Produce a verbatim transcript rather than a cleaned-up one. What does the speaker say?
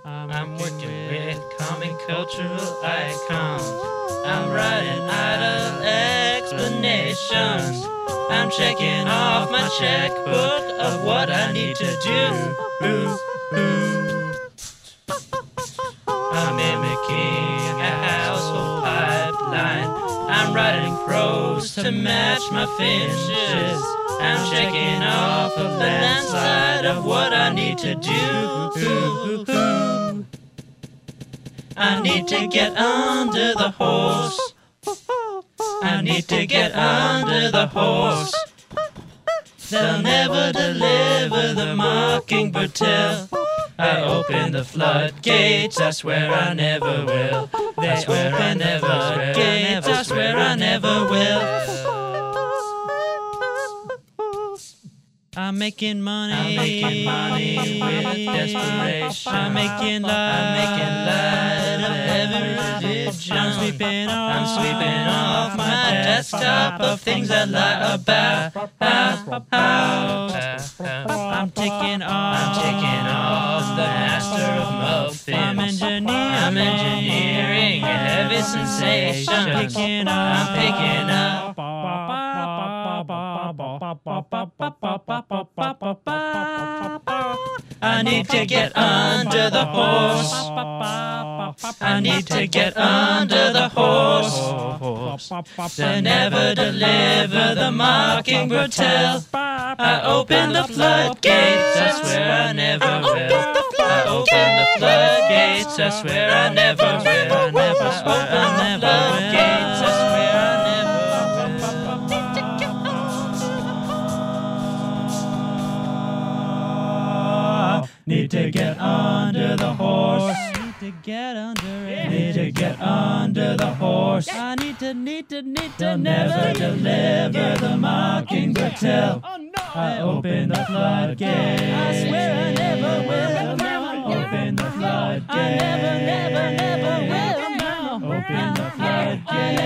I'm working with common cultural icons. I'm writing idle explanations. I'm checking off my checkbook of what I need to do. I'm mimicking a household pipeline. I'm writing prose to match my finishes. I'm checking off the left side of what I need to do. I need to get under the horse. I need to get under the horse. They'll never deliver the mockingbird till I open the floodgates. I swear I never will. I swear I never will. I swear I never will. I'm making money, I'm making money with desperation. I'm making light, I'm making light of every religion. I'm sweeping off, I'm sweeping off my desktop of things I lie about. I'm taking off, I'm taking off the master of muffins. I'm engineering, I'm engineering a heavy sensation. I'm picking up, I'm picking up. I need to get under the horse. I need to get under the horse. They never deliver the mockingbird till I open the floodgates. I swear I never will. I open the floodgates. I swear I never will. I never swear I never will. I swear I never will. Need to get under the horse. Need to get under it. Need to get under the horse. I need to, need to, need to. They'll never deliver the mockingbird till I open the floodgates. I swear I never will. Open the floodgates. I never, never, never will. Open the floodgates.